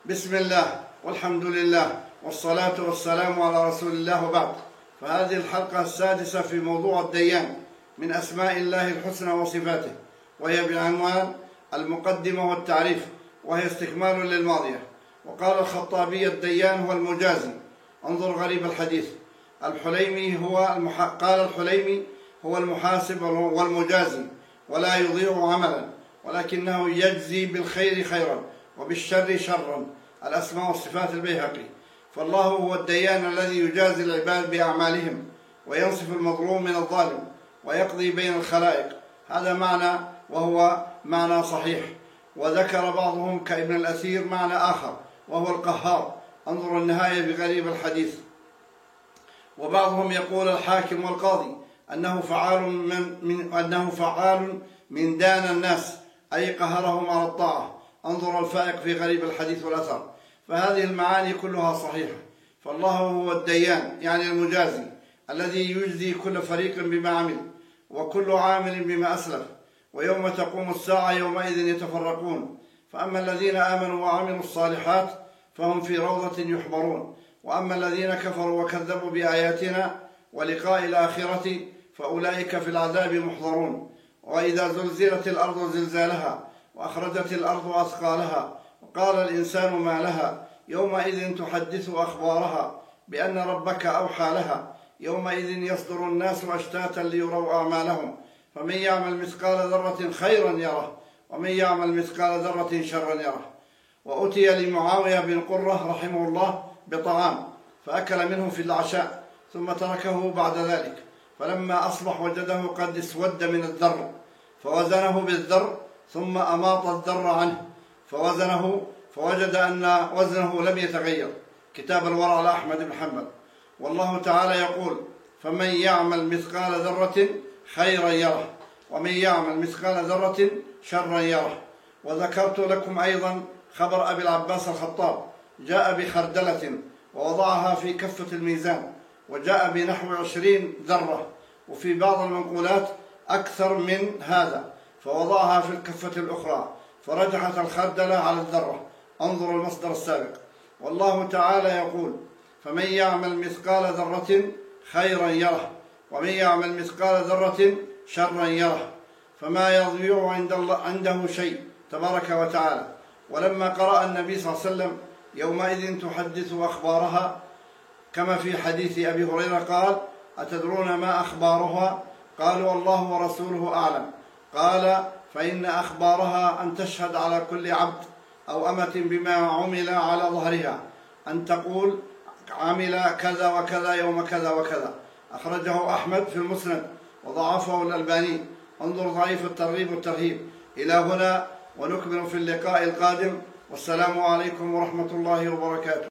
بسم الله والحمد لله والصلاة والسلام على رسول الله، وبعد. فهذه الحلقة السادسة في موضوع الديان من أسماء الله الحسنى وصفاته، وهي بعنوان المقدمة والتعريف، وهي استكمال للماضية. وقال الخطابي: الديان هو المجازي. انظر غريب الحديث. قال الحليمي: هو المحاسب والمجازي، ولا يضيع عملا، ولكنه يجزي بالخير خيرا وبالشر شرا. الأسماء والصفات البيهقي. فالله هو الديان الذي يجازي العباد بأعمالهم، وينصف المظلوم من الظالم، ويقضي بين الخلائق. هذا معنى، وهو معنى صحيح. وذكر بعضهم كابن الأثير معنى آخر، وهو القهار. انظر النهاية بغريب الحديث. وبعضهم يقول الحاكم والقاضي أنه فعال من دان الناس، أي قهرهم على الطاعة. انظر الفائق في غريب الحديث والأثر. فهذه المعاني كلها صحيحة. فالله هو الديان، يعني المجازي، الذي يجزي كل فريق بما عمل، وكل عامل بما أسلف. ويوم تقوم الساعة يومئذ يتفرقون. فأما الذين آمنوا وعملوا الصالحات فهم في روضة يحبرون، وأما الذين كفروا وكذبوا بآياتنا ولقاء الآخرة فأولئك في العذاب محضرون. وإذا زلزلت الأرض زلزالها وأخرجت الأرض أثقالها وقال الإنسان ما لها يومئذ تحدث أخبارها بأن ربك أوحى لها يومئذ يصدر الناس أشتاتا ليروا أعمالهم فمن يعمل مثقال ذرة خيرا يره ومن يعمل مثقال ذرة شرا يره. وأتي لمعاوية بن قرة رحمه الله بطعام فأكل منه في العشاء، ثم تركه بعد ذلك، فلما أصبح وجده قد اسود من الذر، فوزنه بالذر، ثم أماط الذر عنه فوزنه، فوجد أن وزنه لم يتغير. كتاب الورع لأحمد بن حنبل. والله تعالى يقول: فمن يعمل مثقال ذرة خيرا يره ومن يعمل مثقال ذرة شرا يره. وذكرت لكم أيضا خبر أبي العباس الخطاب: جاء بخردلة ووضعها في كفة الميزان، وجاء بنحو 20 ذرة، وفي بعض المنقولات أكثر من هذا، فوضعها في الكفة الأخرى فرجحت الخردلة على الذرة. انظر المصدر السابق. والله تعالى يقول: فمن يعمل مثقال ذرة خيرا يره ومن يعمل مثقال ذرة شرا يره. فما يضيع عنده شيء تبارك وتعالى. ولما قرأ النبي صلى الله عليه وسلم: يومئذ تحدث أخبارها، كما في حديث أبي هريرة قال: أتدرون ما أخبارها؟ قالوا: الله ورسوله أعلم. قال: فإن أخبارها أن تشهد على كل عبد أو أمة بما عمل على ظهرها، أن تقول: عمل كذا وكذا يوم كذا وكذا. أخرجه أحمد في المسند وضعفه الألباني. انظر ضعيف الترغيب والترهيب. إلى هنا، ونكمل في اللقاء القادم. والسلام عليكم ورحمة الله وبركاته.